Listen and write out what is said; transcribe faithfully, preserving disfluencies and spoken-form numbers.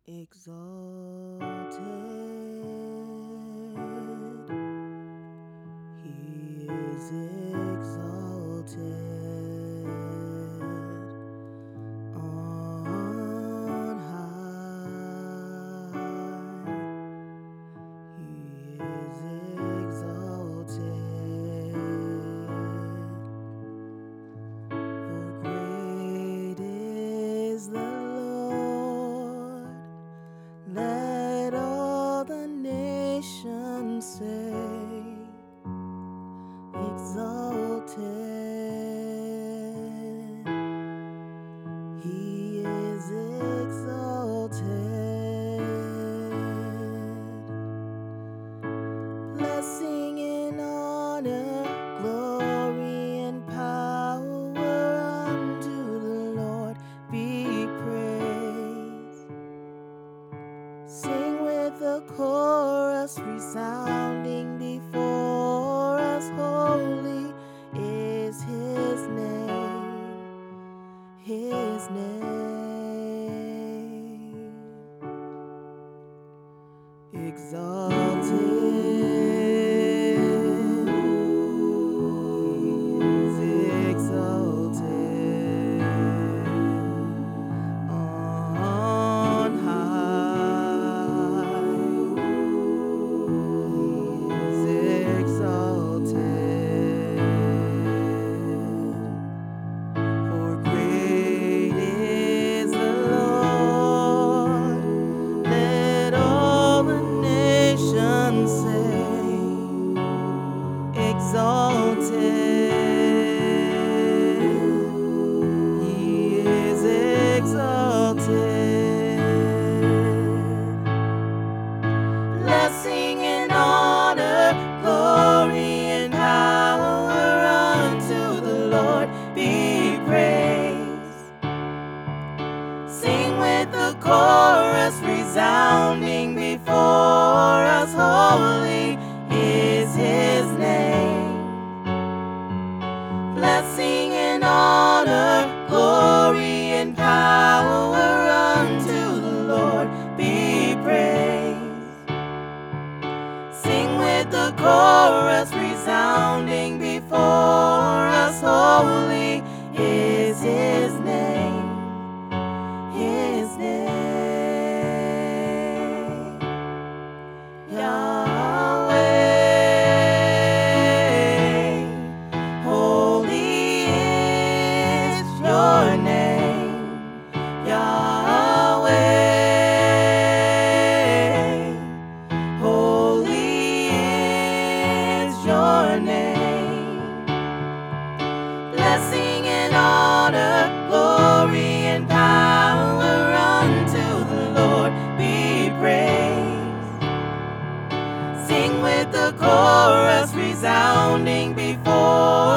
exalted. He is exalted on high. He is exalted. For great is the Lord. Let all the nations say, exalted. He is exalted. Blessing and honor, glory and power unto the Lord be praised. Sing with the chorus resounding before us. Holy is his name, his name. Exalted. Exalted, he is exalted. Blessing and honor, glory and power unto the Lord be praised. Sing with the chorus resounding before us. Holy is his name. Blessing and honor, glory and power unto the Lord be praised. Sing with the chorus resounding before us. Holy is his name, his name. Yahweh. Your name, Yahweh, holy is your name. Blessing and honor, glory and power unto the Lord be praised. Sing with the chorus resounding before